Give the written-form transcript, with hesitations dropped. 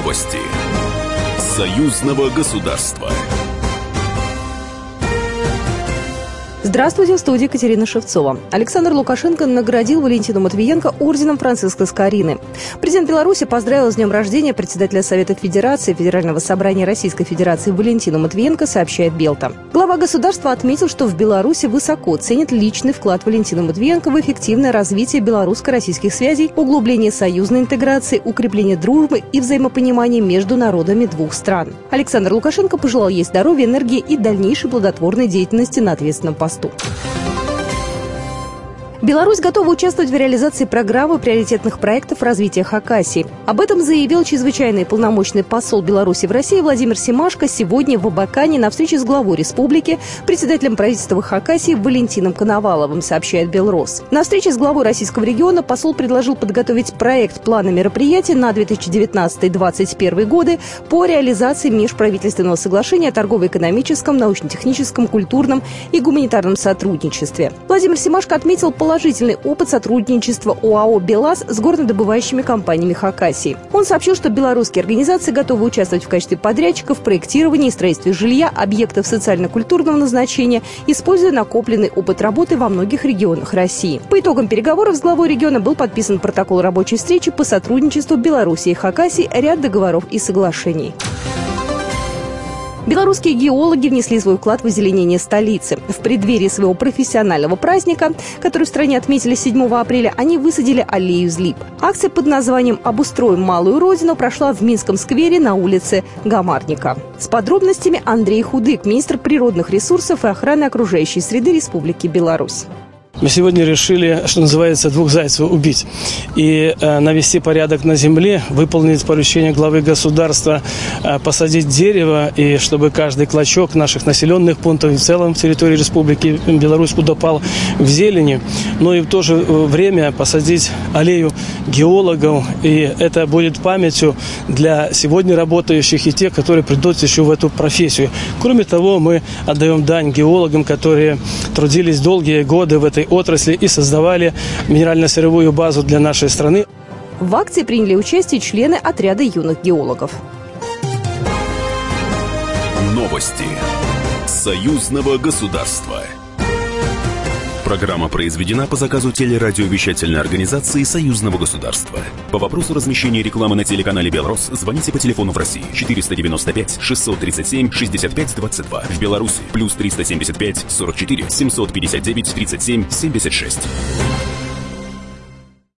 Новости союзного государства. Здравствуйте, в студии Екатерина Шевцова. Александр Лукашенко наградил Валентину Матвиенко орденом Франциска Скорины. Президент Беларуси поздравил с днем рождения председателя Совета Федерации Федерального собрания Российской Федерации Валентину Матвиенко, сообщает Белта. Глава государства отметил, что в Беларуси высоко ценит личный вклад Валентина Матвиенко в эффективное развитие белорусско-российских связей, углубление союзной интеграции, укрепление дружбы и взаимопонимания между народами двух стран. Александр Лукашенко пожелал ей здоровья, энергии и дальнейшей плодотворной деятельности на ответственном посту. Беларусь готова участвовать в реализации программы приоритетных проектов развития Хакасии. Об этом заявил чрезвычайный полномочный посол Беларуси в России Владимир Семашко сегодня в Абакане на встрече с главой республики, председателем правительства Хакасии Валентином Коноваловым, сообщает Белрос. На встрече с главой российского региона посол предложил подготовить проект плана мероприятий на 2019-2021 годы по реализации межправительственного соглашения о торгово-экономическом, научно-техническом, культурном и гуманитарном сотрудничестве. Владимир Семашко отметил положительный опыт сотрудничества ОАО «БелАЗ» с горнодобывающими компаниями Хакасии. Он сообщил, что белорусские организации готовы участвовать в качестве подрядчиков в проектировании и строительстве жилья, объектов социально-культурного назначения, используя накопленный опыт работы во многих регионах России. По итогам переговоров с главой региона был подписан протокол рабочей встречи по сотрудничеству Беларуси и Хакасии, ряд договоров и соглашений. Белорусские геологи внесли свой вклад в озеленение столицы. В преддверии своего профессионального праздника, который в стране отметили 7 апреля, они высадили аллею из лип. Акция под названием «Обустроим малую родину» прошла в Минском сквере на улице Гамарника. С подробностями Андрей Худык, министр природных ресурсов и охраны окружающей среды Республики Беларусь. Мы сегодня решили, что называется, двух зайцев убить и навести порядок на земле, выполнить поручение главы государства, посадить дерево, и чтобы каждый клочок наших населенных пунктов и в целом территории Республики Беларусь утопал в зелени, но и в то же время посадить аллею геологов, и это будет памятью для сегодня работающих и тех, которые придут еще в эту профессию. Кроме того, мы отдаем дань геологам, которые трудились долгие годы в этой отрасли и создавали минерально-сырьевую базу для нашей страны. В акции приняли участие члены отряда юных геологов. Новости союзного государства. Программа произведена по заказу телерадиовещательной организации союзного государства. По вопросу размещения рекламы на телеканале «Белрос» звоните по телефону в России 495 637 65 22. В Беларуси +375 44 759 37 76.